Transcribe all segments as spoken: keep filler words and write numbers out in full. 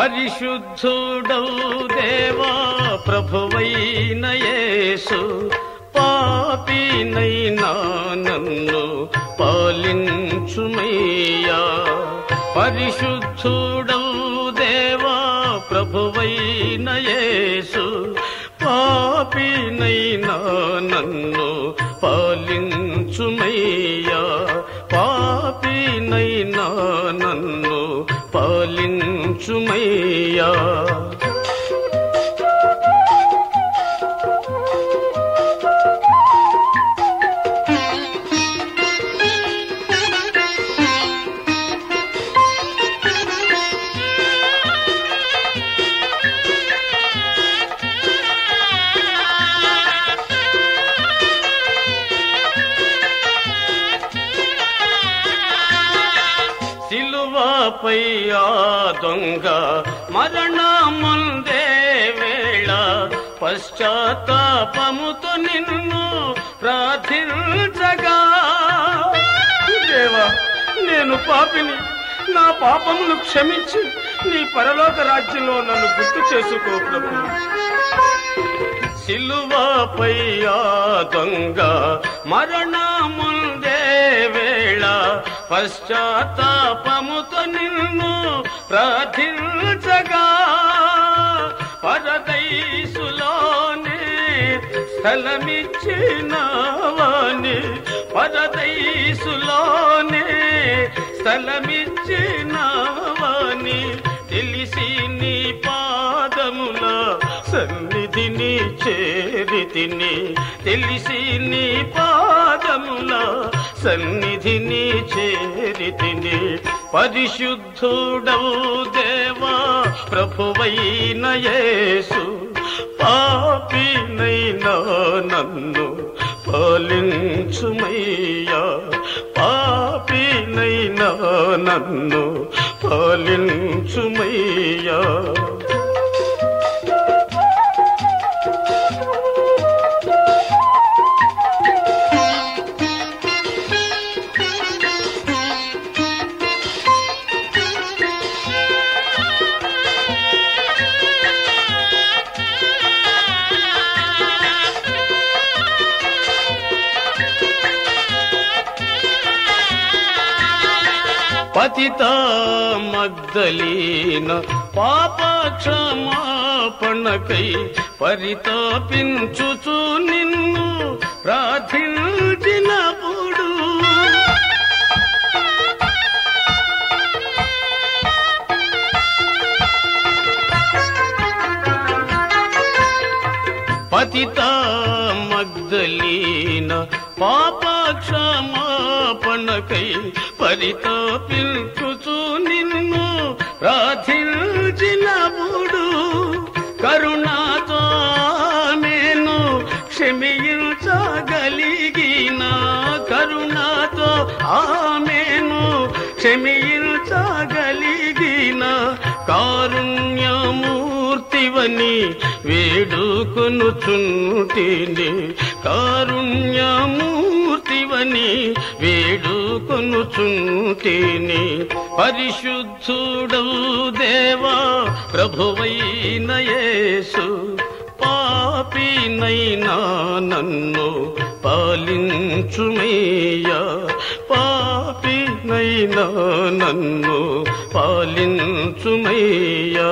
పరిశుద్ధుడౌ దేవా ప్రభువైన యేసు, పాపినైనా నన్ను పాలించుమయ్యా. పరిశుద్ధుడౌ దేవా ప్రభువైన యేసు, పాపినైనా నన్ను పాలించుమయ్యా. పాపినైనా నన్ను పాలించుమయ్యా. సిలువపై ఆ దొంగ మరణముందే వేళ, పశ్చాత్తాపముతో నిన్ను ప్రార్థించగా. దేవా, నేను పాపిని, నా పాపమును క్షమించి నీ పరలోక రాజ్యంలో నన్ను గుర్తు చేసుకో ప్రభు. సిలువపై ఆ దొంగ మరణముందే వేళ, పశ్చాత్తాపముతో నిన్ను ప్రార్థించగా. పరదైసులోనే స్థలమిచ్చినవాని, పరదైసులోనే స్థలమిచ్చినవాని, తెలిసి నీ పాదముల సన్నిధిని చేరితిని. తెలిసి నీ పాదముల సన్నిధిని చేరితిని. పరిశుద్ధుడౌ దేవా ప్రభువైన యేసు, పాపినైనా నన్ను పాలించుమయ్యా. పాపినైనా నన్ను పాలించుమయ్యా. పతిత మగ్దలీన పాప క్షమాపణకై పరితాపించుచు నిన్ను ప్రార్థించినప్పుడు, పతిత మగ్దలీన పాప క్షమాపణకై పరితాపించుచు నిన్ను ప్రార్థించినప్పుడు, కరుణాతో ఆమెను క్షమించగలిగిన. కరుణాతో ఆమెను క్షమించగలిగిన కారుణ్యమూర్తివని వేడుకొనుచుంటిని. కారుణ్యమూర్తివని వేడుకొనుచుంటిని. పరిశుద్ధుడౌ దేవా ప్రభువైన యేసు, పాపినైనా నన్ను పాలించుమయ్యా. పాపినైనా నన్ను పాలించుమయ్యా.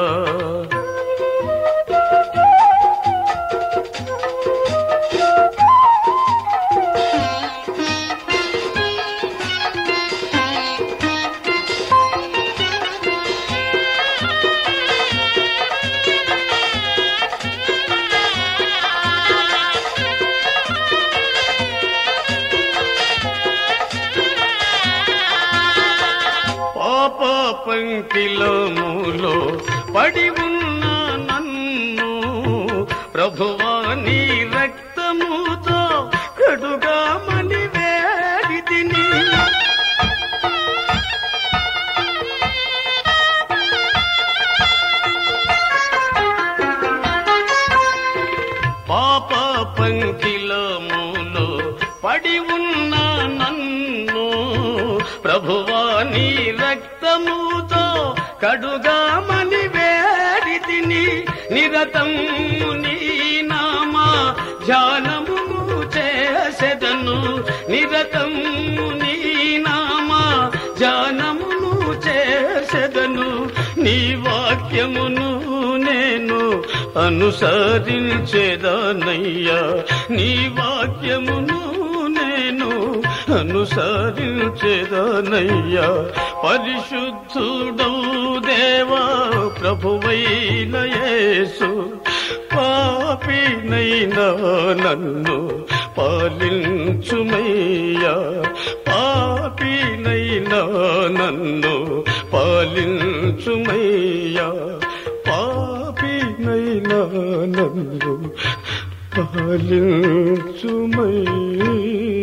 పంకిలములో పడి ఉన్న నన్ను ప్రభువా నీ రక్తముతో కడుగామని వేడితిని. పాప పంకిలములో పడి ఉన్న నన్ను ప్రభువా నీ రక్తముతో కడుగామని వేడి తిని నిరతము నీ నామ ధ్యానమును చేసెదను నిరతము నీ నామ ధ్యానమును చేసెదను నీ వాక్యమును నేను అనుసరించేదానయ్యా నీ వాక్యమును నేను అనుసరించేదానయ్యా పరిశుద్ధుడౌ దేవా ప్రభువైన యేసు పాపినైనా నన్ను పాలించుమయ్యా పాపినైనా నన్ను పాలించుమయ్యా పాపినైనా నన్ను పాలించుమయ్యా